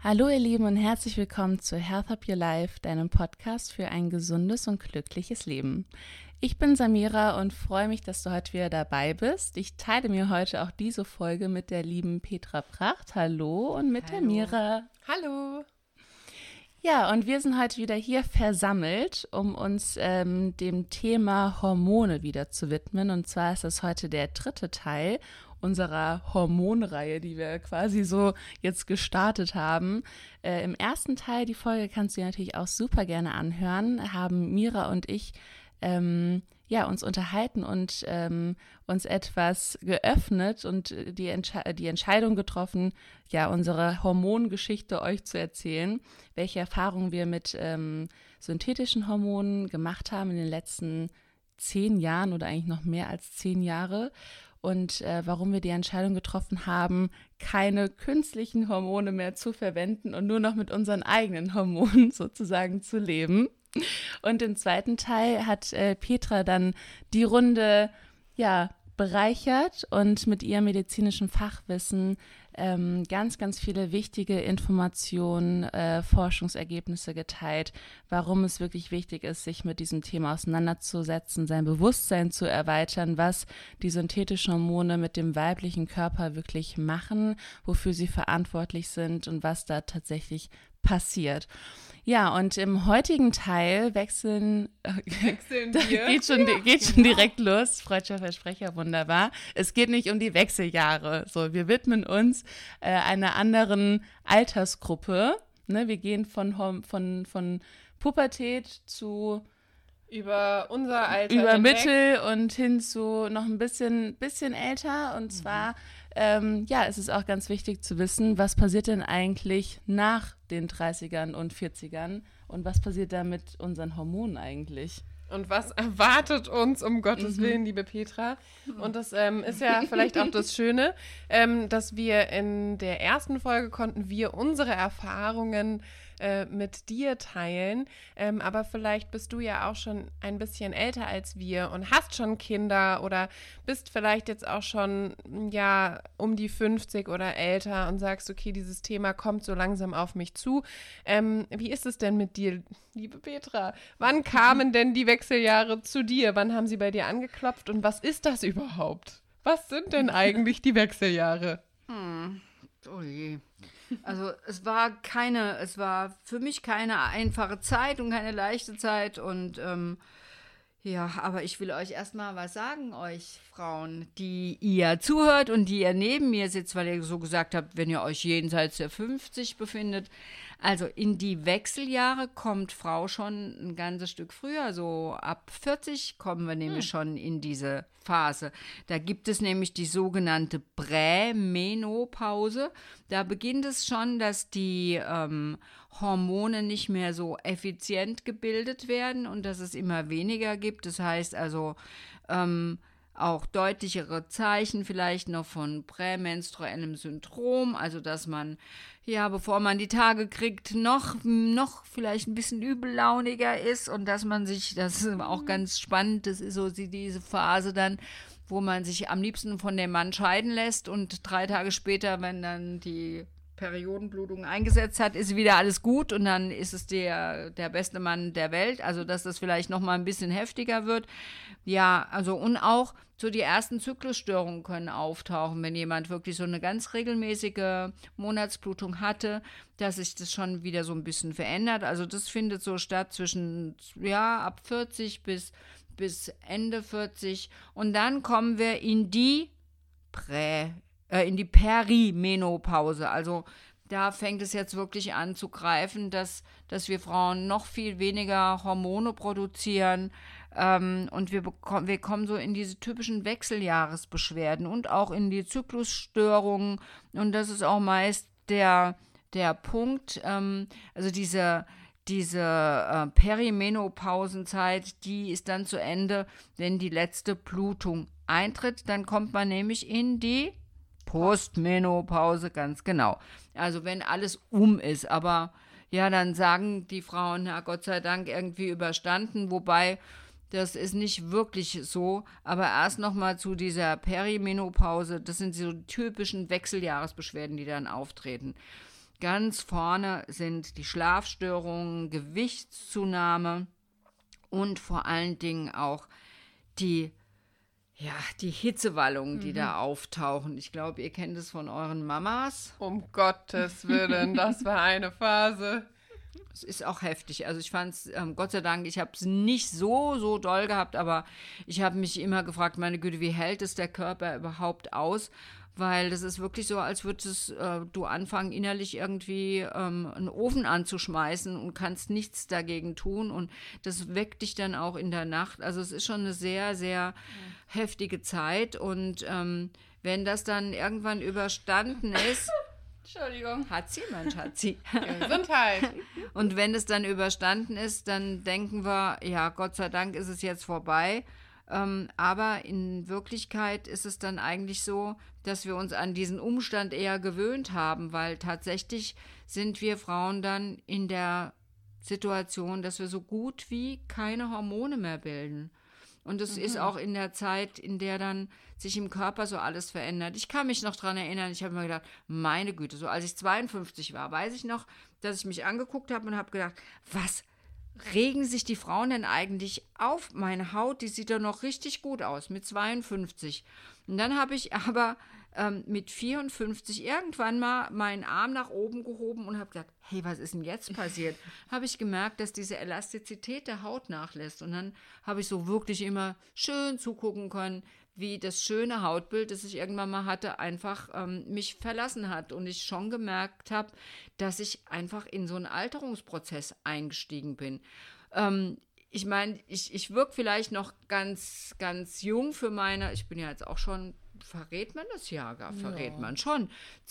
Hallo ihr Lieben und herzlich willkommen zu Health Up Your Life, deinem Podcast für ein gesundes und glückliches Leben. Ich bin Samira und freue mich, dass du heute wieder dabei bist. Ich teile mir heute auch diese Folge mit der lieben Petra Pracht. Hallo und mit der Mira. Hallo. Ja, und wir sind heute wieder hier versammelt, um uns dem Thema Hormone wieder zu widmen. Und zwar ist das heute der dritte Teil unserer Hormonreihe, die wir quasi so jetzt gestartet haben. Im ersten Teil, die Folge kannst du dir natürlich auch super gerne anhören, haben Mira und ich uns unterhalten und uns etwas geöffnet und die Entscheidung getroffen, ja, unsere Hormongeschichte euch zu erzählen, welche Erfahrungen wir mit synthetischen Hormonen gemacht haben in den letzten 10 Jahren oder eigentlich noch mehr als 10 Jahre und warum wir die Entscheidung getroffen haben, keine künstlichen Hormone mehr zu verwenden und nur noch mit unseren eigenen Hormonen sozusagen zu leben. Und im zweiten Teil hat Petra dann die Runde bereichert und mit ihrem medizinischen Fachwissen ganz, ganz viele wichtige Informationen, Forschungsergebnisse geteilt, warum es wirklich wichtig ist, sich mit diesem Thema auseinanderzusetzen, sein Bewusstsein zu erweitern, was die synthetischen Hormone mit dem weiblichen Körper wirklich machen, wofür sie verantwortlich sind und was da tatsächlich passiert. Ja, und im heutigen Teil wechseln wir. Geht schon direkt los. Freudscher Versprecher, wunderbar. Es geht nicht um die Wechseljahre. So, wir widmen uns einer anderen Altersgruppe. Ne, wir gehen von Pubertät zu über unser Alter über Mittel und hin zu noch ein bisschen älter. Und zwar es ist auch ganz wichtig zu wissen, was passiert denn eigentlich nach den 30ern und 40ern und was passiert da mit unseren Hormonen eigentlich? Und was erwartet uns, um Gottes Willen, liebe Petra? Und das ist ja vielleicht auch das Schöne, dass wir in der ersten Folge konnten wir unsere Erfahrungen mit dir teilen. Aber vielleicht bist du ja auch schon ein bisschen älter als wir und hast schon Kinder oder bist vielleicht jetzt auch schon um die 50 oder älter und sagst, okay, dieses Thema kommt so langsam auf mich zu. Wie ist es denn mit dir, liebe Petra? Wann kamen denn die Wechseljahre zu dir? Wann haben sie bei dir angeklopft und was ist das überhaupt? Was sind denn eigentlich die Wechseljahre? Oh je. Also es war für mich keine einfache Zeit und keine leichte Zeit und aber ich will euch erstmal was sagen, euch Frauen, die ihr zuhört und die ihr neben mir sitzt, weil ihr so gesagt habt, wenn ihr euch jenseits der 50 befindet. Also in die Wechseljahre kommt Frau schon ein ganzes Stück früher, so ab 40 kommen wir nämlich schon in diese Phase. Da gibt es nämlich die sogenannte Prämenopause. Da beginnt es schon, dass die Hormone nicht mehr so effizient gebildet werden und dass es immer weniger gibt. Das heißt also auch deutlichere Zeichen vielleicht noch von prämenstruellem Syndrom, also dass man, bevor man die Tage kriegt, noch vielleicht ein bisschen übellauniger ist und dass man sich, das ist auch ganz spannend, das ist so diese Phase dann, wo man sich am liebsten von dem Mann scheiden lässt und 3 Tage später, wenn dann die Periodenblutung eingesetzt hat, ist wieder alles gut und dann ist es der beste Mann der Welt, also dass das vielleicht noch mal ein bisschen heftiger wird. Ja, also und auch so die ersten Zyklusstörungen können auftauchen, wenn jemand wirklich so eine ganz regelmäßige Monatsblutung hatte, dass sich das schon wieder so ein bisschen verändert. Also das findet so statt zwischen, ab 40 bis Ende 40 und dann kommen wir in die Perimenopause. Also da fängt es jetzt wirklich an zu greifen, dass wir Frauen noch viel weniger Hormone produzieren und wir kommen so in diese typischen Wechseljahresbeschwerden und auch in die Zyklusstörungen und das ist auch meist der Punkt, also diese Perimenopausenzeit, die ist dann zu Ende, wenn die letzte Blutung eintritt, dann kommt man nämlich in die Postmenopause, ganz genau. Also wenn alles ist, aber dann sagen die Frauen, Gott sei Dank irgendwie überstanden, wobei das ist nicht wirklich so, aber erst nochmal zu dieser Perimenopause, das sind so typischen Wechseljahresbeschwerden, die dann auftreten. Ganz vorne sind die Schlafstörungen, Gewichtszunahme und vor allen Dingen auch die Hitzewallungen, die da auftauchen. Ich glaube, ihr kennt es von euren Mamas. Um Gottes Willen, das war eine Phase. Es ist auch heftig. Also ich fand es, Gott sei Dank, ich habe es nicht so doll gehabt, aber ich habe mich immer gefragt, meine Güte, wie hält es der Körper überhaupt aus? Weil das ist wirklich so, als würdest du anfangen, innerlich irgendwie einen Ofen anzuschmeißen und kannst nichts dagegen tun. Und das weckt dich dann auch in der Nacht. Also es ist schon eine sehr, sehr heftige Zeit. Und wenn das dann irgendwann überstanden ist, Entschuldigung. hat sie, mein Schatzi. Gesundheit. Und wenn es dann überstanden ist, dann denken wir, ja, Gott sei Dank ist es jetzt vorbei. Aber in Wirklichkeit ist es dann eigentlich so, dass wir uns an diesen Umstand eher gewöhnt haben, weil tatsächlich sind wir Frauen dann in der Situation, dass wir so gut wie keine Hormone mehr bilden. Und es ist auch in der Zeit, in der dann sich im Körper so alles verändert. Ich kann mich noch daran erinnern, ich habe mir gedacht, meine Güte, so als ich 52 war, weiß ich noch, dass ich mich angeguckt habe und habe gedacht, was regen sich die Frauen denn eigentlich auf? Meine Haut, die sieht doch noch richtig gut aus mit 52. Und dann habe ich aber mit 54 irgendwann mal meinen Arm nach oben gehoben und habe gedacht, hey, was ist denn jetzt passiert? Habe ich gemerkt, dass diese Elastizität der Haut nachlässt. Und dann habe ich so wirklich immer schön zugucken können, wie das schöne Hautbild, das ich irgendwann mal hatte, einfach mich verlassen hat. Und ich schon gemerkt habe, dass ich einfach in so einen Alterungsprozess eingestiegen bin. Ich meine, ich wirke vielleicht noch ganz, ganz jung für ich bin ja jetzt auch schon, verrät man das ja, verrät man schon,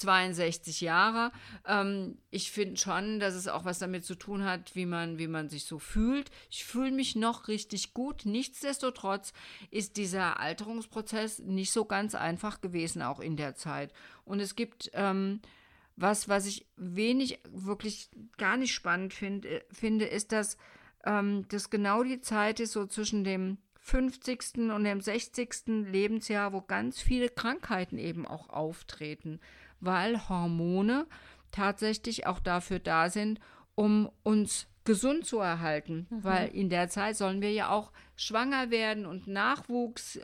62 Jahre. Ich finde schon, dass es auch was damit zu tun hat, wie man sich so fühlt. Ich fühle mich noch richtig gut. Nichtsdestotrotz ist dieser Alterungsprozess nicht so ganz einfach gewesen, auch in der Zeit. Und es gibt was ich wirklich gar nicht spannend finde, ist, dass das genau die Zeit ist, so zwischen dem 50. und dem 60. Lebensjahr, wo ganz viele Krankheiten eben auch auftreten, weil Hormone tatsächlich auch dafür da sind, um uns gesund zu erhalten, weil in der Zeit sollen wir ja auch schwanger werden und Nachwuchs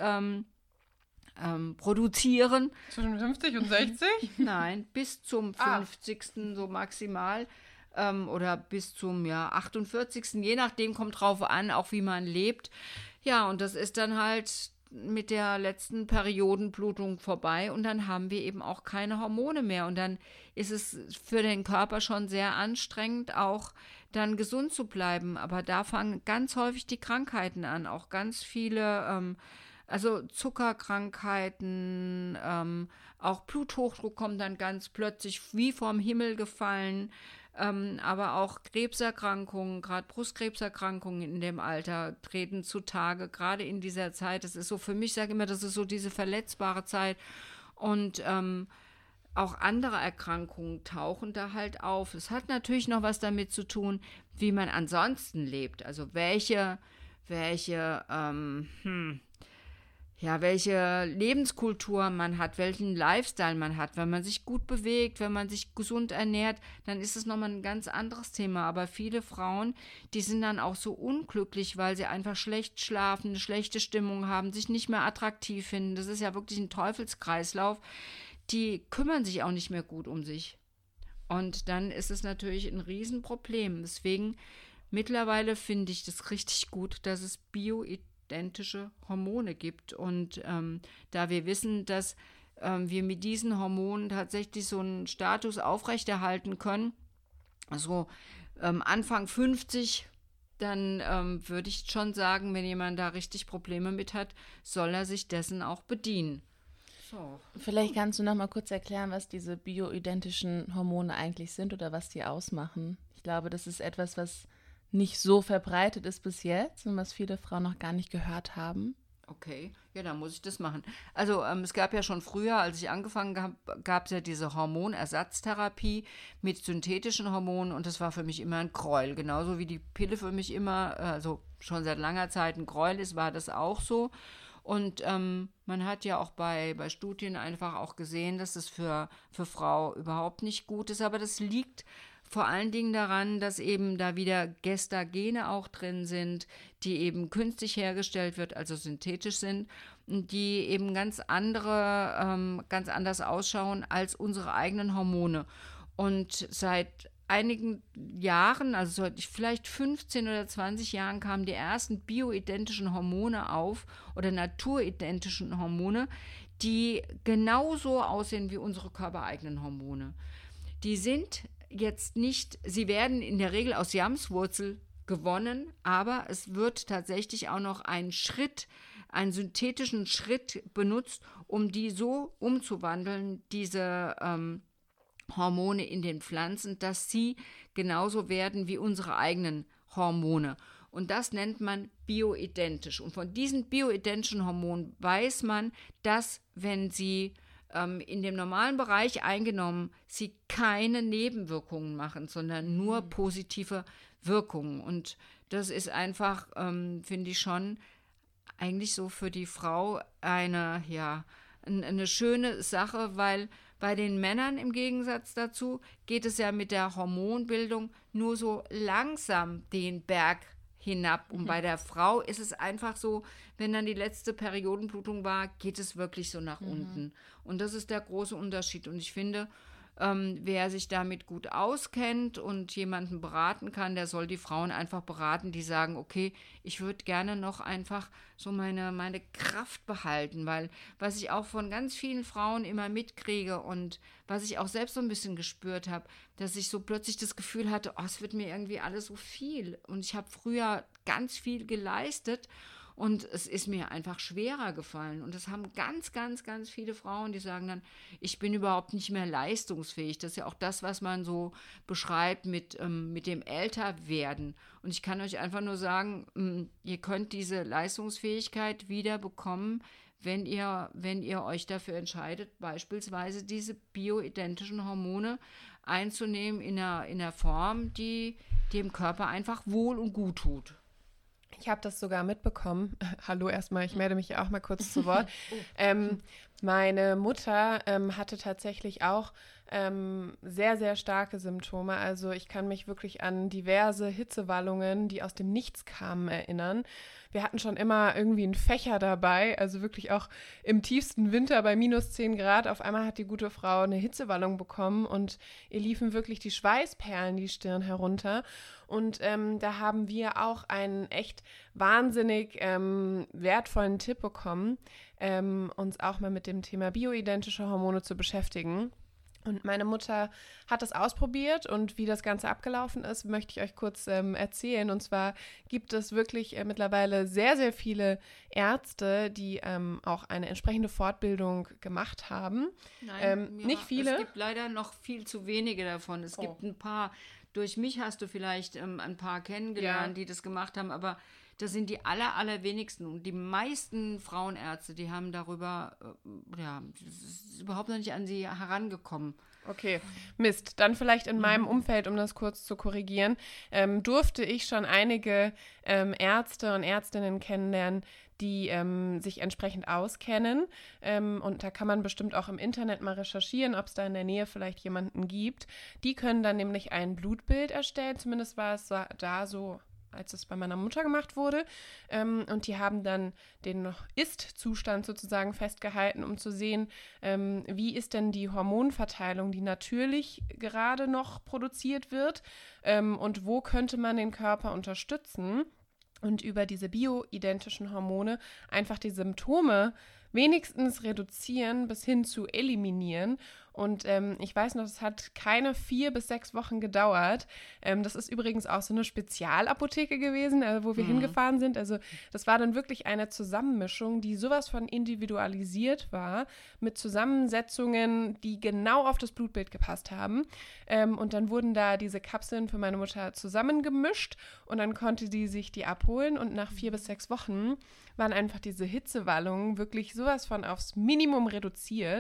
produzieren. Zwischen 50 und 60? Nein, bis zum 50. so maximal. Oder bis zum 48. Je nachdem, kommt drauf an, auch wie man lebt. Ja, und das ist dann halt mit der letzten Periodenblutung vorbei und dann haben wir eben auch keine Hormone mehr. Und dann ist es für den Körper schon sehr anstrengend, auch dann gesund zu bleiben. Aber da fangen ganz häufig die Krankheiten an, auch ganz viele, also Zuckerkrankheiten, auch Bluthochdruck kommt dann ganz plötzlich wie vom Himmel gefallen. Aber auch Krebserkrankungen, gerade Brustkrebserkrankungen in dem Alter treten zutage, gerade in dieser Zeit. Das ist so, für mich, sage ich immer, das ist so diese verletzbare Zeit. Und auch andere Erkrankungen tauchen da halt auf. Es hat natürlich noch was damit zu tun, wie man ansonsten lebt. Also welche Lebenskultur man hat, welchen Lifestyle man hat. Wenn man sich gut bewegt, wenn man sich gesund ernährt, dann ist es nochmal ein ganz anderes Thema. Aber viele Frauen, die sind dann auch so unglücklich, weil sie einfach schlecht schlafen, eine schlechte Stimmung haben, sich nicht mehr attraktiv finden. Das ist ja wirklich ein Teufelskreislauf. Die kümmern sich auch nicht mehr gut um sich. Und dann ist es natürlich ein Riesenproblem. Deswegen mittlerweile finde ich das richtig gut, dass es bioidentische Hormone gibt. Und da wir wissen, dass wir mit diesen Hormonen tatsächlich so einen Status aufrechterhalten können, also Anfang 50, dann würde ich schon sagen, wenn jemand da richtig Probleme mit hat, soll er sich dessen auch bedienen. So. Vielleicht kannst du noch mal kurz erklären, was diese bioidentischen Hormone eigentlich sind oder was die ausmachen. Ich glaube, das ist etwas, was nicht so verbreitet ist bis jetzt und was viele Frauen noch gar nicht gehört haben. Okay, ja, dann muss ich das machen. Also es gab ja schon früher, als ich angefangen habe, gab es ja diese Hormonersatztherapie mit synthetischen Hormonen und das war für mich immer ein Gräuel. Genauso wie die Pille für mich immer, also schon seit langer Zeit ein Gräuel ist, war das auch so. Und man hat ja auch bei Studien einfach auch gesehen, dass es für Frau überhaupt nicht gut ist. Aber das liegt vor allen Dingen daran, dass eben da wieder Gestagene auch drin sind, die eben künstlich hergestellt wird, also synthetisch sind, und die eben ganz anders ausschauen als unsere eigenen Hormone. Und seit einigen Jahren, also vielleicht 15 oder 20 Jahren, kamen die ersten bioidentischen Hormone auf oder naturidentischen Hormone, die genauso aussehen wie unsere körpereigenen Hormone. Die sind jetzt nicht, sie werden in der Regel aus Jamswurzel gewonnen, aber es wird tatsächlich auch noch einen synthetischen Schritt benutzt, um die so umzuwandeln, diese Hormone in den Pflanzen, dass sie genauso werden wie unsere eigenen Hormone. Und das nennt man bioidentisch. Und von diesen bioidentischen Hormonen weiß man, dass, wenn sie in dem normalen Bereich eingenommen, sie keine Nebenwirkungen machen, sondern nur positive Wirkungen. Und das ist einfach, finde ich schon, eigentlich so für die Frau eine schöne Sache, weil bei den Männern im Gegensatz dazu geht es ja mit der Hormonbildung nur so langsam den Berg hinab. Und bei der Frau ist es einfach so, wenn dann die letzte Periodenblutung war, geht es wirklich so nach unten. Und das ist der große Unterschied. Und ich finde, wer sich damit gut auskennt und jemanden beraten kann, der soll die Frauen einfach beraten, die sagen, okay, ich würde gerne noch einfach so meine Kraft behalten, weil was ich auch von ganz vielen Frauen immer mitkriege und was ich auch selbst so ein bisschen gespürt habe, dass ich so plötzlich das Gefühl hatte, oh, es wird mir irgendwie alles so viel. Und ich habe früher ganz viel geleistet und es ist mir einfach schwerer gefallen. Und das haben ganz, ganz, ganz viele Frauen, die sagen dann, ich bin überhaupt nicht mehr leistungsfähig. Das ist ja auch das, was man so beschreibt mit dem Älterwerden. Und ich kann euch einfach nur sagen, ihr könnt diese Leistungsfähigkeit wieder bekommen, wenn ihr euch dafür entscheidet, beispielsweise diese bioidentischen Hormone einzunehmen in einer Form, die dem Körper einfach wohl und gut tut. Ich habe das sogar mitbekommen. Hallo erstmal, ich melde mich auch mal kurz zu Wort. Meine Mutter hatte tatsächlich auch sehr, sehr starke Symptome. Also ich kann mich wirklich an diverse Hitzewallungen, die aus dem Nichts kamen, erinnern. Wir hatten schon immer irgendwie einen Fächer dabei, also wirklich auch im tiefsten Winter bei minus 10 Grad. Auf einmal hat die gute Frau eine Hitzewallung bekommen und ihr liefen wirklich die Schweißperlen die Stirn herunter. Und da haben wir auch einen echt wahnsinnig wertvollen Tipp bekommen, uns auch mal mit dem Thema bioidentische Hormone zu beschäftigen. Und meine Mutter hat das ausprobiert und wie das Ganze abgelaufen ist, möchte ich euch kurz erzählen. Und zwar gibt es wirklich mittlerweile sehr, sehr viele Ärzte, die auch eine entsprechende Fortbildung gemacht haben. Nein, nicht viele. Es gibt leider noch viel zu wenige davon. Es gibt ein paar, durch mich hast du vielleicht ein paar kennengelernt, die das gemacht haben, aber das sind die allerwenigsten. Und die meisten Frauenärzte, die haben darüber, das ist überhaupt noch nicht an sie herangekommen. Okay, Mist. Dann vielleicht in meinem Umfeld, um das kurz zu korrigieren, durfte ich schon einige Ärzte und Ärztinnen kennenlernen, die sich entsprechend auskennen. Und da kann man bestimmt auch im Internet mal recherchieren, ob es da in der Nähe vielleicht jemanden gibt. Die können dann nämlich ein Blutbild erstellen. Zumindest war es da so, als es bei meiner Mutter gemacht wurde. Und die haben dann den Ist-Zustand sozusagen festgehalten, um zu sehen, wie ist denn die Hormonverteilung, die natürlich gerade noch produziert wird, und wo könnte man den Körper unterstützen und über diese bioidentischen Hormone einfach die Symptome wenigstens reduzieren bis hin zu eliminieren. Und ich weiß noch, es hat keine 4 bis 6 Wochen gedauert. Das ist übrigens auch so eine Spezialapotheke gewesen, wo wir hingefahren sind. Also das war dann wirklich eine Zusammenmischung, die sowas von individualisiert war, mit Zusammensetzungen, die genau auf das Blutbild gepasst haben. Und dann wurden da diese Kapseln für meine Mutter zusammengemischt und dann konnte sie sich die abholen. Und nach 4 bis 6 Wochen waren einfach diese Hitzewallungen wirklich sowas von aufs Minimum reduziert.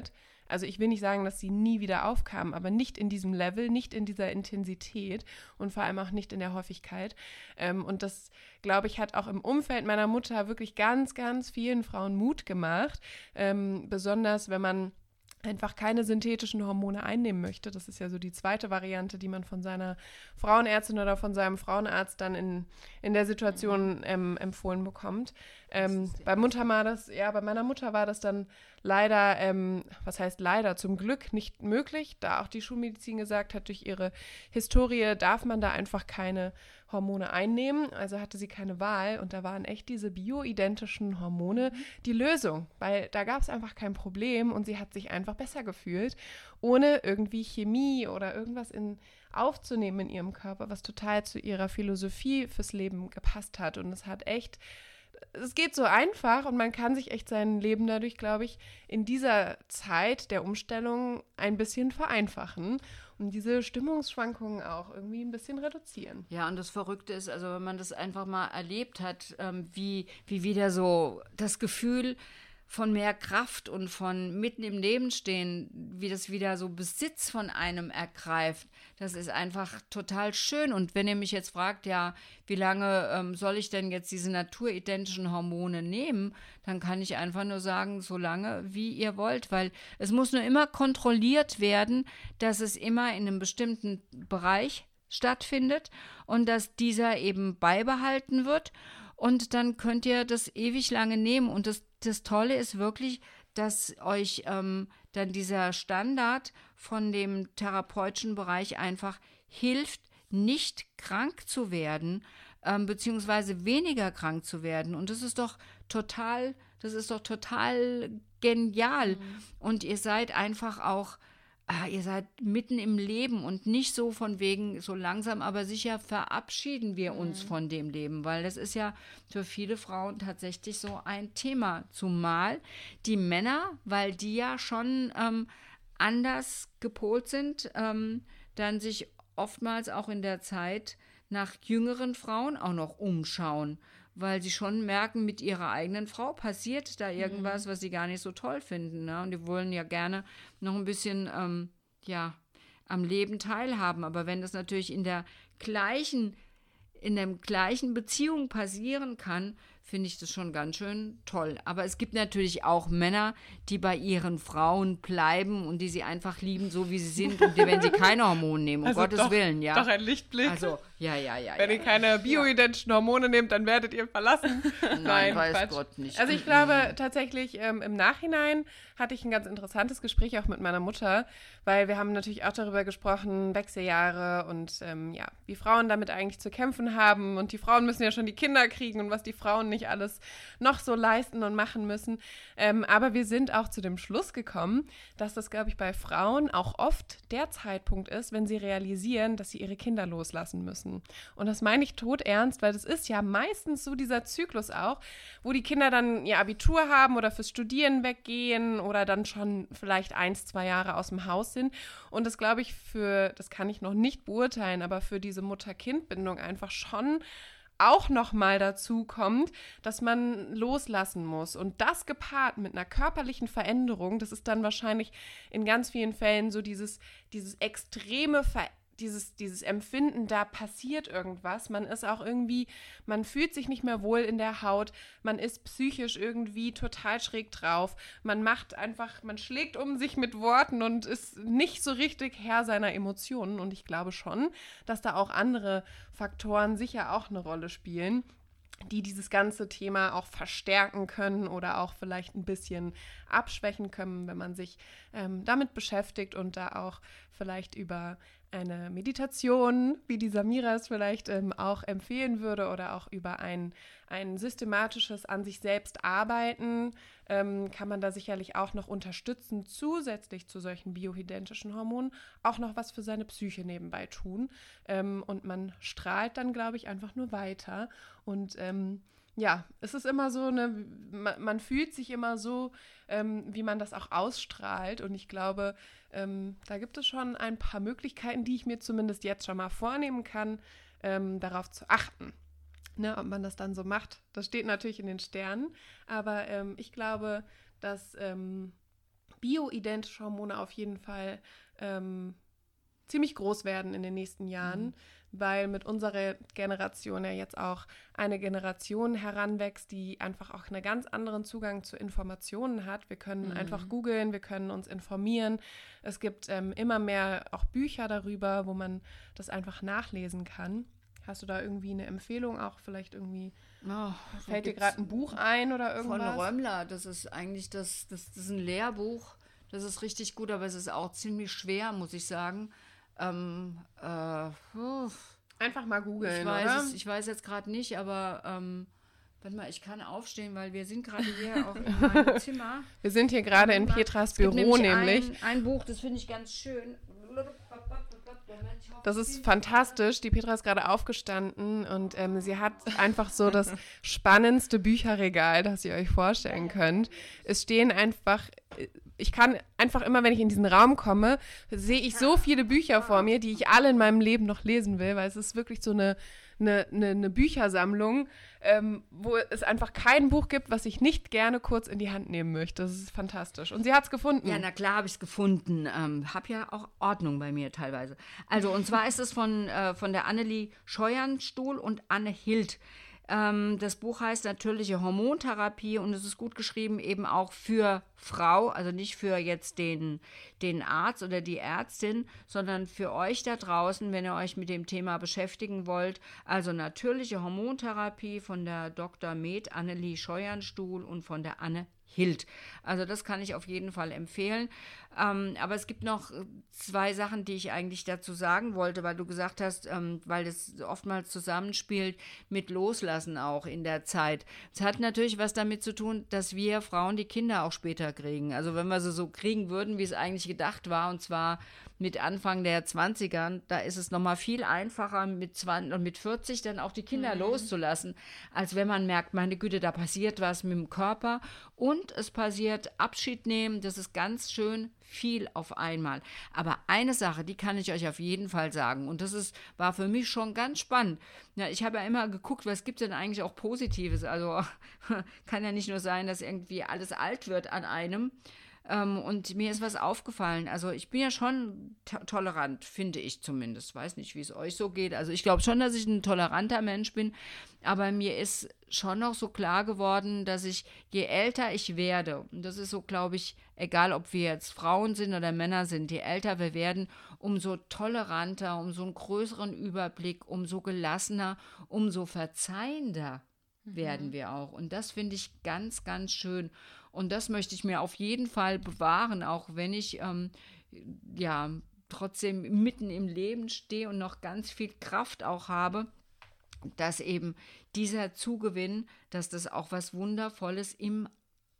also ich will nicht sagen, dass sie nie wieder aufkamen, aber nicht in diesem Level, nicht in dieser Intensität und vor allem auch nicht in der Häufigkeit. Und das, glaube ich, hat auch im Umfeld meiner Mutter wirklich ganz, ganz vielen Frauen Mut gemacht, besonders wenn man einfach keine synthetischen Hormone einnehmen möchte. Das ist ja so die zweite Variante, die man von seiner Frauenärztin oder von seinem Frauenarzt dann in der Situation empfohlen bekommt. Bei meiner Mutter war das dann leider, was heißt leider, zum Glück nicht möglich, da auch die Schulmedizin gesagt hat, durch ihre Historie darf man da einfach keine Hormone einnehmen, also hatte sie keine Wahl und da waren echt diese bioidentischen Hormone die Lösung, weil da gab es einfach kein Problem und sie hat sich einfach besser gefühlt, ohne irgendwie Chemie oder irgendwas aufzunehmen in ihrem Körper, was total zu ihrer Philosophie fürs Leben gepasst hat und es geht so einfach und man kann sich echt sein Leben dadurch, glaube ich, in dieser Zeit der Umstellung ein bisschen vereinfachen und diese Stimmungsschwankungen auch irgendwie ein bisschen reduzieren. Ja, und das Verrückte ist, also wenn man das einfach mal erlebt hat, wie wieder so das Gefühl von mehr Kraft und von mitten im Leben stehen, wie das wieder so Besitz von einem ergreift, das ist einfach total schön. Und wenn ihr mich jetzt fragt, ja, wie lange soll ich denn jetzt diese naturidentischen Hormone nehmen, dann kann ich einfach nur sagen, so lange, wie ihr wollt, weil es muss nur immer kontrolliert werden, dass es immer in einem bestimmten Bereich stattfindet und dass dieser eben beibehalten wird. Und dann könnt ihr das ewig lange nehmen. Und das Tolle ist wirklich, dass euch dann dieser Standard von dem therapeutischen Bereich einfach hilft, nicht krank zu werden, beziehungsweise weniger krank zu werden. Und das ist doch total genial. Und ihr seid einfach auch ihr seid mitten im Leben und nicht so von wegen, so langsam, aber sicher verabschieden wir uns von dem Leben, weil das ist ja für viele Frauen tatsächlich so ein Thema. Zumal die Männer, weil die ja schon anders gepolt sind, dann sich oftmals auch in der Zeit nach jüngeren Frauen auch noch umschauen, weil sie schon merken, mit ihrer eigenen Frau passiert da irgendwas, was sie gar nicht so toll finden. Ne? Und die wollen ja gerne noch ein bisschen am Leben teilhaben. Aber wenn das natürlich in der gleichen Beziehung passieren kann, finde ich das schon ganz schön toll. Aber es gibt natürlich auch Männer, die bei ihren Frauen bleiben und die sie einfach lieben, so wie sie sind, und wenn sie keine Hormone nehmen, um Gottes Willen, ja. Doch ein Lichtblick. Also, ja. Wenn ihr keine bioidentischen Hormone nehmt, dann werdet ihr verlassen. Nein, weiß Quatsch. Gott nicht. Also ich glaube tatsächlich, im Nachhinein hatte ich ein ganz interessantes Gespräch auch mit meiner Mutter, weil wir haben natürlich auch darüber gesprochen, Wechseljahre und wie Frauen damit eigentlich zu kämpfen haben, und die Frauen müssen ja schon die Kinder kriegen und was die Frauen nicht alles noch so leisten und machen müssen. Aber wir sind auch zu dem Schluss gekommen, dass das, glaube ich, bei Frauen auch oft der Zeitpunkt ist, wenn sie realisieren, dass sie ihre Kinder loslassen müssen. Und das meine ich todernst, weil das ist ja meistens so dieser Zyklus auch, wo die Kinder dann ihr Abitur haben oder fürs Studieren weggehen oder dann schon vielleicht 1-2 Jahre aus dem Haus sind. Und das, glaube ich, das kann ich noch nicht beurteilen, aber für diese Mutter-Kind-Bindung einfach schon auch nochmal dazu kommt, dass man loslassen muss. Und das gepaart mit einer körperlichen Veränderung, das ist dann wahrscheinlich in ganz vielen Fällen so dieses extreme dieses Empfinden, da passiert irgendwas. Man ist auch irgendwie, man fühlt sich nicht mehr wohl in der Haut, man ist psychisch irgendwie total schräg drauf. Man schlägt um sich mit Worten und ist nicht so richtig Herr seiner Emotionen. Und ich glaube schon, dass da auch andere Faktoren sicher auch eine Rolle spielen, die dieses ganze Thema auch verstärken können oder auch vielleicht ein bisschen abschwächen können, wenn man sich damit beschäftigt und da auch vielleicht über eine Meditation, wie die Samira es vielleicht auch empfehlen würde, oder auch über ein systematisches an sich selbst arbeiten, kann man da sicherlich auch noch unterstützen, zusätzlich zu solchen bioidentischen Hormonen auch noch was für seine Psyche nebenbei tun. Und man strahlt dann, glaube ich, einfach nur weiter. Und es ist immer so, man fühlt sich immer so, wie man das auch ausstrahlt. Und ich glaube, da gibt es schon ein paar Möglichkeiten, die ich mir zumindest jetzt schon mal vornehmen kann, darauf zu achten. Ne, ob man das dann so macht, das steht natürlich in den Sternen. Aber ich glaube, dass bioidentische Hormone auf jeden Fall ziemlich groß werden in den nächsten Jahren, weil mit unserer Generation ja jetzt auch eine Generation heranwächst, die einfach auch einen ganz anderen Zugang zu Informationen hat. Wir können einfach googeln, wir können uns informieren. Es gibt immer mehr auch Bücher darüber, wo man das einfach nachlesen kann. Hast du da irgendwie eine Empfehlung auch vielleicht irgendwie? Fällt dir gerade ein Buch ein oder irgendwas? Von Römmler, das ist eigentlich das ist ein Lehrbuch. Das ist richtig gut, aber es ist auch ziemlich schwer, muss ich sagen. Einfach mal googeln, ich weiß jetzt gerade nicht, aber warte mal, ich kann aufstehen, weil wir sind gerade hier auch in meinem Zimmer. Wir sind hier gerade in Petras Büro nämlich. Ein Buch, das finde ich ganz schön. Das ist fantastisch. Die Petra ist gerade aufgestanden und sie hat einfach so das spannendste Bücherregal, das ihr euch vorstellen könnt. Es stehen einfach, ich kann einfach immer, wenn ich in diesen Raum komme, sehe ich so viele Bücher vor mir, die ich alle in meinem Leben noch lesen will, weil es ist wirklich so eine Büchersammlung, wo es einfach kein Buch gibt, was ich nicht gerne kurz in die Hand nehmen möchte. Das ist fantastisch. Und sie hat es gefunden. Ja, na klar habe ich es gefunden. Hab ja auch Ordnung bei mir teilweise. Also, und zwar ist es von der Annelie Scheuernstuhl und Anne Hild. Das Buch heißt Natürliche Hormontherapie und es ist gut geschrieben eben auch für Frau, also nicht für jetzt den Arzt oder die Ärztin, sondern für euch da draußen, wenn ihr euch mit dem Thema beschäftigen wollt. Also Natürliche Hormontherapie von der Dr. Med Annelie Scheuernstuhl und von der Anne Hild. Also das kann ich auf jeden Fall empfehlen. Aber es gibt noch 2 Sachen, die ich eigentlich dazu sagen wollte, weil du gesagt hast, weil das oftmals zusammenspielt mit Loslassen auch in der Zeit. Es hat natürlich was damit zu tun, dass wir Frauen die Kinder auch später kriegen. Also wenn wir sie so kriegen würden, wie es eigentlich gedacht war, und zwar mit Anfang der 20ern, da ist es nochmal viel einfacher, mit 20 und mit 40 dann auch die Kinder loszulassen, als wenn man merkt, meine Güte, da passiert was mit dem Körper und es passiert Abschied nehmen, das ist ganz schön viel auf einmal. Aber eine Sache, die kann ich euch auf jeden Fall sagen und das war für mich schon ganz spannend. Ja, ich habe ja immer geguckt, was gibt es denn eigentlich auch Positives, also kann ja nicht nur sein, dass irgendwie alles alt wird an einem. Und mir ist was aufgefallen. Also ich bin ja schon tolerant, finde ich zumindest. Weiß nicht, wie es euch so geht. Also ich glaube schon, dass ich ein toleranter Mensch bin. Aber mir ist schon noch so klar geworden, dass je älter ich werde, und das ist so, glaube ich, egal ob wir jetzt Frauen sind oder Männer sind, je älter wir werden, umso toleranter, umso einen größeren Überblick, umso gelassener, umso verzeihender werden wir auch. Und das finde ich ganz, ganz schön. Und das möchte ich mir auf jeden Fall bewahren, auch wenn ich trotzdem mitten im Leben stehe und noch ganz viel Kraft auch habe, dass eben dieser Zugewinn, dass das auch was Wundervolles im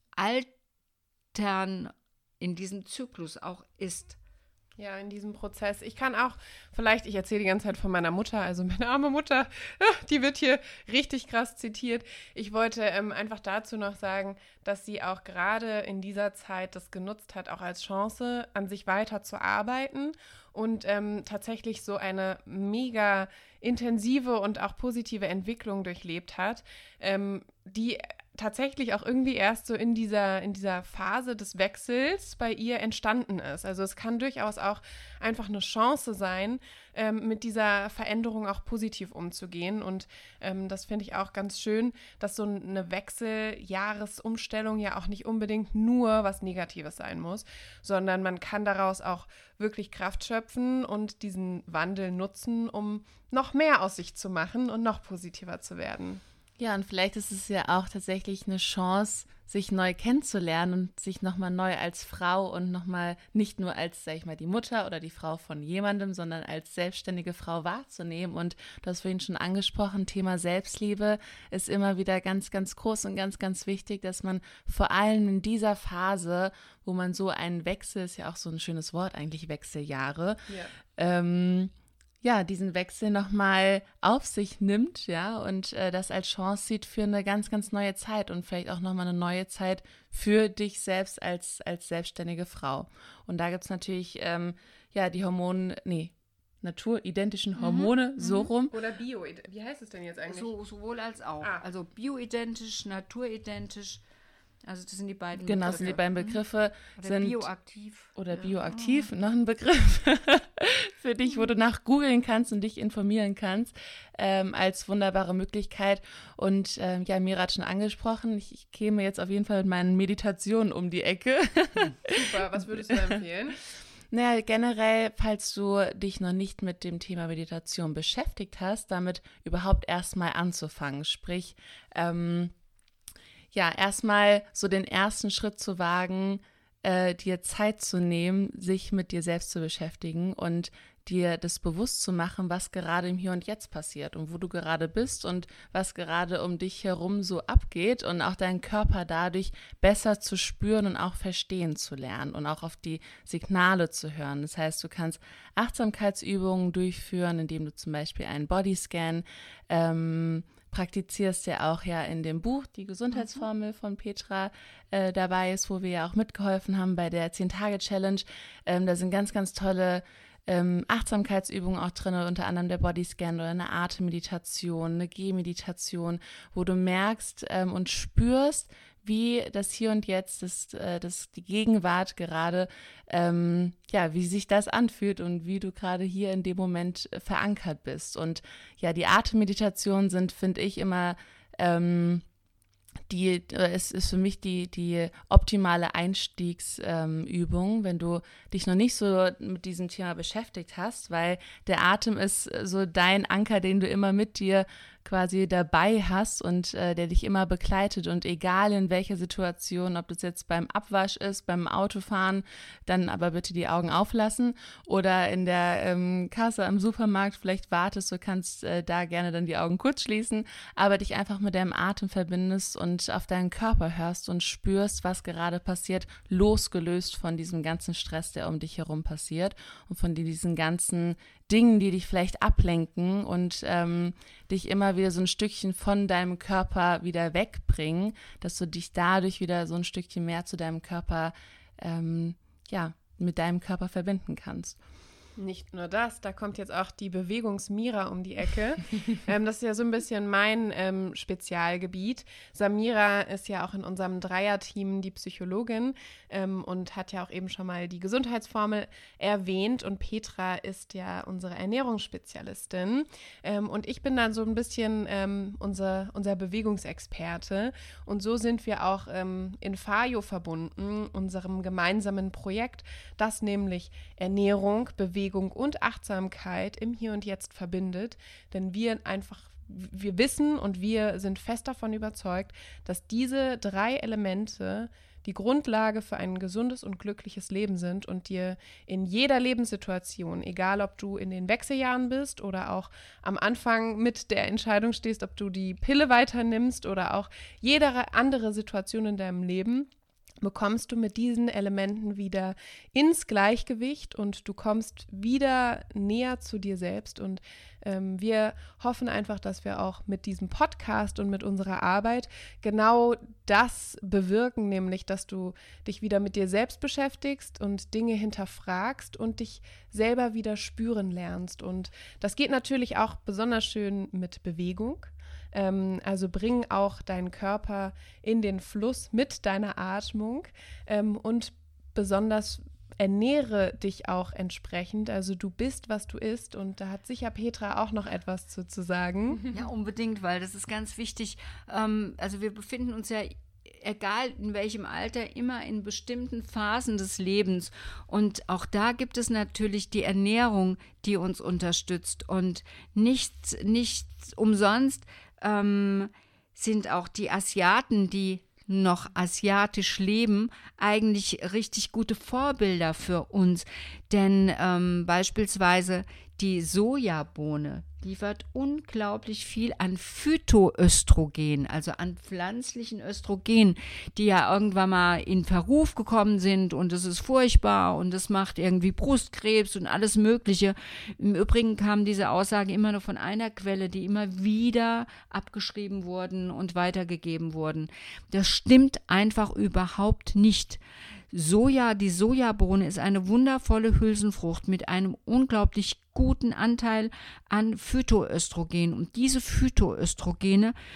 Altern, in diesem Zyklus auch ist. Ja, in diesem Prozess. Ich erzähle die ganze Zeit von meiner Mutter, also meine arme Mutter, die wird hier richtig krass zitiert. Ich wollte einfach dazu noch sagen, dass sie auch gerade in dieser Zeit das genutzt hat, auch als Chance, an sich weiter zu arbeiten und tatsächlich so eine mega intensive und auch positive Entwicklung durchlebt hat, die tatsächlich auch irgendwie erst so in dieser Phase des Wechsels bei ihr entstanden ist. Also es kann durchaus auch einfach eine Chance sein, mit dieser Veränderung auch positiv umzugehen. Und das finde ich auch ganz schön, dass so eine Wechseljahresumstellung ja auch nicht unbedingt nur was Negatives sein muss, sondern man kann daraus auch wirklich Kraft schöpfen und diesen Wandel nutzen, um noch mehr aus sich zu machen und noch positiver zu werden. Ja, und vielleicht ist es ja auch tatsächlich eine Chance, sich neu kennenzulernen und sich nochmal neu als Frau und nochmal nicht nur als, sag ich mal, die Mutter oder die Frau von jemandem, sondern als selbstständige Frau wahrzunehmen. Und du hast vorhin schon angesprochen, Thema Selbstliebe ist immer wieder ganz, ganz groß und ganz, ganz wichtig, dass man vor allem in dieser Phase, wo man so einen Wechsel, ist ja auch so ein schönes Wort eigentlich, Wechseljahre, diesen Wechsel nochmal auf sich nimmt, ja, und das als Chance sieht für eine ganz, ganz neue Zeit und vielleicht auch nochmal eine neue Zeit für dich selbst als selbstständige Frau. Und da gibt es natürlich, die naturidentischen Hormone, so rum. Oder Bio, wie heißt es denn jetzt eigentlich? Sowohl als auch. Also bioidentisch, naturidentisch, Also das sind die beiden Genau, Begriffe. das sind die beiden Begriffe. Oder bioaktiv. Oder bioaktiv, noch ein Begriff für dich, wo du nach googeln kannst und dich informieren kannst, als wunderbare Möglichkeit. Und ja, Mira hat schon angesprochen, ich käme jetzt auf jeden Fall mit meinen Meditationen um die Ecke. Super, was würdest du empfehlen? Naja, generell, falls du dich noch nicht mit dem Thema Meditation beschäftigt hast, damit überhaupt erstmal anzufangen. Sprich, ja, erstmal so den ersten Schritt zu wagen, dir Zeit zu nehmen, sich mit dir selbst zu beschäftigen und dir das bewusst zu machen, was gerade im Hier und Jetzt passiert und wo du gerade bist und was gerade um dich herum so abgeht und auch deinen Körper dadurch besser zu spüren und auch verstehen zu lernen und auch auf die Signale zu hören. Das heißt, du kannst Achtsamkeitsübungen durchführen, indem du zum Beispiel einen Bodyscan praktizierst, ja auch ja in dem Buch die Gesundheitsformel von Petra dabei ist, wo wir ja auch mitgeholfen haben bei der 10-Tage-Challenge. Da sind ganz, ganz tolle Achtsamkeitsübungen auch drin, unter anderem der Bodyscan oder eine Atemmeditation, eine Gehmeditation, wo du merkst und spürst, wie das Hier und Jetzt, die Gegenwart gerade, ja, wie sich das anfühlt und wie du gerade hier in dem Moment verankert bist. Und ja, die Atemmeditationen sind, finde ich, immer es ist für mich die optimale Einstiegsübung, wenn du dich noch nicht so mit diesem Thema beschäftigt hast, weil der Atem ist so dein Anker, den du immer mit dir quasi dabei hast und der dich immer begleitet und egal in welcher Situation, ob das jetzt beim Abwasch ist, beim Autofahren, dann aber bitte die Augen auflassen oder in der Kasse am Supermarkt vielleicht wartest, du kannst da gerne dann die Augen kurz schließen, aber dich einfach mit deinem Atem verbindest und auf deinen Körper hörst und spürst, was gerade passiert, losgelöst von diesem ganzen Stress, der um dich herum passiert und von diesen ganzen Dingen, die dich vielleicht ablenken und dich immer wieder so ein Stückchen von deinem Körper wieder wegbringen, dass du dich dadurch wieder so ein Stückchen mehr zu deinem Körper, ja, mit deinem Körper verbinden kannst. Nicht nur das, da kommt jetzt auch die Bewegungs-Mira um die Ecke. Das ist ja so ein bisschen mein Spezialgebiet. Samira ist ja auch in unserem Dreierteam die Psychologin und hat ja auch eben schon mal die Gesundheitsformel erwähnt. Und Petra ist ja unsere Ernährungsspezialistin. Und ich bin dann so ein bisschen unser Bewegungsexperte. Und so sind wir auch in FAJO verbunden, unserem gemeinsamen Projekt, das nämlich Ernährung, Bewegung und Achtsamkeit im Hier und Jetzt verbindet, denn wir wissen und wir sind fest davon überzeugt, dass diese 3 Elemente die Grundlage für ein gesundes und glückliches Leben sind und dir in jeder Lebenssituation, egal ob du in den Wechseljahren bist oder auch am Anfang mit der Entscheidung stehst, ob du die Pille weiter nimmst oder auch jede andere Situation in deinem Leben, bekommst du mit diesen Elementen wieder ins Gleichgewicht und du kommst wieder näher zu dir selbst. Und wir hoffen einfach, dass wir auch mit diesem Podcast und mit unserer Arbeit genau das bewirken, nämlich, dass du dich wieder mit dir selbst beschäftigst und Dinge hinterfragst und dich selber wieder spüren lernst. Und das geht natürlich auch besonders schön mit Bewegung. Also bring auch deinen Körper in den Fluss mit deiner Atmung und besonders ernähre dich auch entsprechend. Also du bist, was du isst und da hat sicher Petra auch noch etwas zu sagen. Ja, unbedingt, weil das ist ganz wichtig. Also wir befinden uns ja egal in welchem Alter, immer in bestimmten Phasen des Lebens. Und auch da gibt es natürlich die Ernährung, die uns unterstützt. Und nicht umsonst sind auch die Asiaten, die noch asiatisch leben, eigentlich richtig gute Vorbilder für uns. Denn beispielsweise die Sojabohne liefert unglaublich viel an Phytoöstrogen, also an pflanzlichen Östrogen, die ja irgendwann mal in Verruf gekommen sind und es ist furchtbar und es macht irgendwie Brustkrebs und alles Mögliche. Im Übrigen kam diese Aussage immer nur von einer Quelle, die immer wieder abgeschrieben wurden und weitergegeben wurden. Das stimmt einfach überhaupt nicht. Die Sojabohne ist eine wundervolle Hülsenfrucht mit einem unglaublich guten Anteil an Phytoöstrogen. Und diese Phytoöstrogene,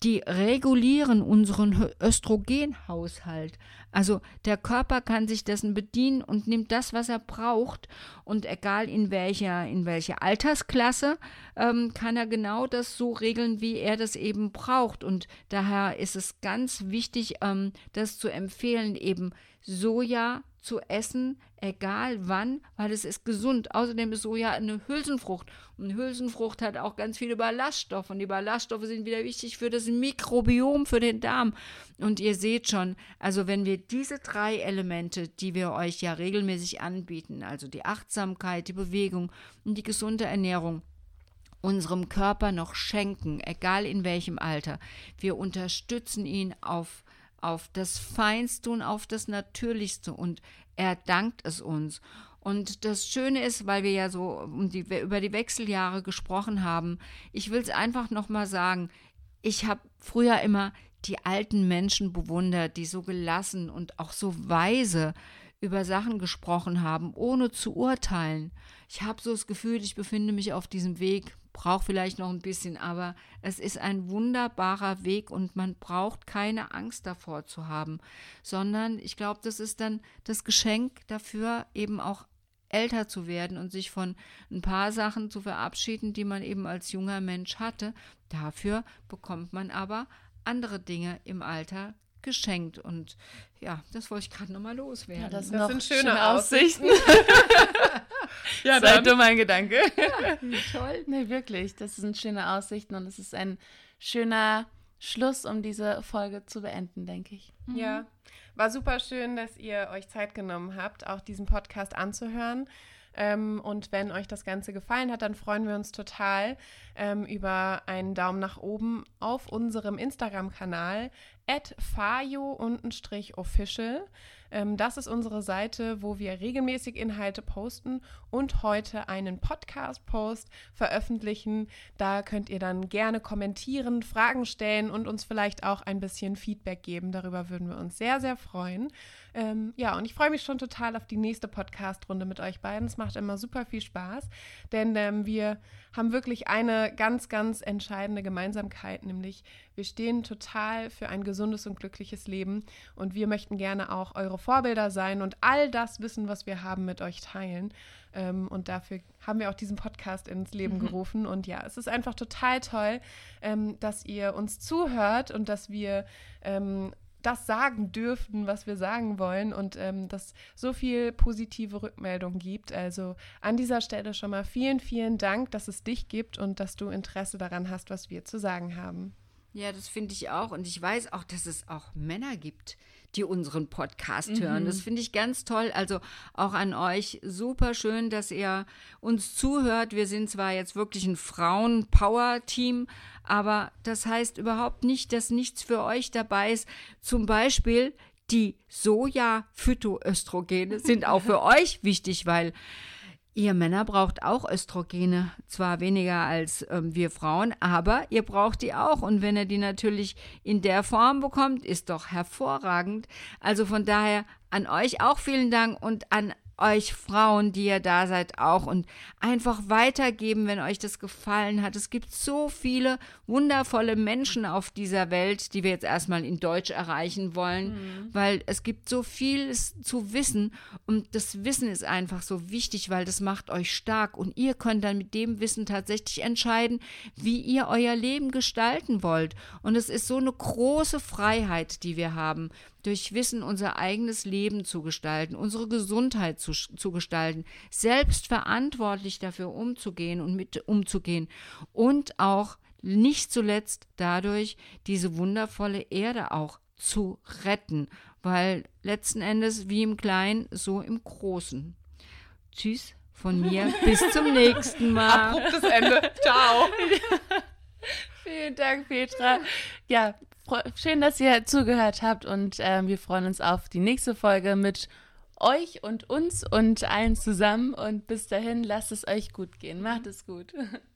die regulieren unseren Östrogenhaushalt. Also der Körper kann sich dessen bedienen und nimmt das, was er braucht. Und egal in welcher Altersklasse, kann er genau das so regeln, wie er das eben braucht. Und daher ist es ganz wichtig, das zu empfehlen, eben Soja zu essen, egal wann, weil es ist gesund. Außerdem ist Soja eine Hülsenfrucht. Und eine Hülsenfrucht hat auch ganz viele Ballaststoffe. Und die Ballaststoffe sind wieder wichtig für das Mikrobiom, für den Darm. Und ihr seht schon, also wenn wir diese 3 Elemente, die wir euch ja regelmäßig anbieten, also die Achtsamkeit, die Bewegung und die gesunde Ernährung, unserem Körper noch schenken, egal in welchem Alter, wir unterstützen ihn auf das Feinste und auf das Natürlichste und er dankt es uns. Und das Schöne ist, weil wir ja so über die Wechseljahre gesprochen haben, ich will es einfach nochmal sagen, ich habe früher immer die alten Menschen bewundert, die so gelassen und auch so weise über Sachen gesprochen haben, ohne zu urteilen. Ich habe so das Gefühl, ich befinde mich auf diesem Weg, brauche vielleicht noch ein bisschen, aber es ist ein wunderbarer Weg und man braucht keine Angst davor zu haben, sondern ich glaube, das ist dann das Geschenk dafür, eben auch älter zu werden und sich von ein paar Sachen zu verabschieden, die man eben als junger Mensch hatte. Dafür bekommt man aber andere Dinge im Alter geschenkt und ja, das wollte ich gerade nochmal loswerden. Ja, das sind schöne Aussichten. Ja, sei du mein Gedanke. Ja, toll. Nee, wirklich, das sind schöne Aussichten und es ist ein schöner Schluss, um diese Folge zu beenden, denke ich. Ja, war super schön, dass ihr euch Zeit genommen habt, auch diesen Podcast anzuhören. Und wenn euch das Ganze gefallen hat, dann freuen wir uns total über einen Daumen nach oben auf unserem Instagram-Kanal @fayo_official. Das ist unsere Seite, wo wir regelmäßig Inhalte posten und heute einen Podcast-Post veröffentlichen. Da könnt ihr dann gerne kommentieren, Fragen stellen und uns vielleicht auch ein bisschen Feedback geben. Darüber würden wir uns sehr, sehr freuen. Ja, und ich freue mich schon total auf die nächste Podcast-Runde mit euch beiden. Es macht immer super viel Spaß, denn wir haben wirklich eine ganz, ganz entscheidende Gemeinsamkeit, nämlich wir stehen total für ein gesundes und glückliches Leben und wir möchten gerne auch eure Vorbilder sein und all das Wissen, was wir haben, mit euch teilen. Und dafür haben wir auch diesen Podcast ins Leben gerufen. Und ja, es ist einfach total toll, dass ihr uns zuhört und dass wir das sagen dürfen, was wir sagen wollen und dass so viel positive Rückmeldung gibt. Also an dieser Stelle schon mal vielen, vielen Dank, dass es dich gibt und dass du Interesse daran hast, was wir zu sagen haben. Ja, das finde ich auch. Und ich weiß auch, dass es auch Männer gibt, die unseren Podcast hören. Das finde ich ganz toll. Also auch an euch super schön, dass ihr uns zuhört. Wir sind zwar jetzt wirklich ein Frauen-Power-Team, aber das heißt überhaupt nicht, dass nichts für euch dabei ist. Zum Beispiel die Soja-Phytoöstrogene sind auch für euch wichtig, weil ihr Männer braucht auch Östrogene, zwar weniger als wir Frauen, aber ihr braucht die auch. Und wenn ihr die natürlich in der Form bekommt, ist doch hervorragend. Also von daher an euch auch vielen Dank und an euch Frauen, die ihr da seid, auch und einfach weitergeben, wenn euch das gefallen hat. Es gibt so viele wundervolle Menschen auf dieser Welt, die wir jetzt erstmal in Deutsch erreichen wollen, weil es gibt so viel zu wissen und das Wissen ist einfach so wichtig, weil das macht euch stark und ihr könnt dann mit dem Wissen tatsächlich entscheiden, wie ihr euer Leben gestalten wollt. Und es ist so eine große Freiheit, die wir haben, durch Wissen unser eigenes Leben zu gestalten, unsere Gesundheit zu gestalten, selbstverantwortlich dafür umzugehen und mit umzugehen und auch nicht zuletzt dadurch diese wundervolle Erde auch zu retten, weil letzten Endes wie im Kleinen, so im Großen. Tschüss von mir, bis zum nächsten Mal. Abruptes Ende. Ciao. Vielen Dank, Petra. Ja, schön, dass ihr zugehört habt und wir freuen uns auf die nächste Folge mit euch und uns und allen zusammen und bis dahin lasst es euch gut gehen. Macht es gut.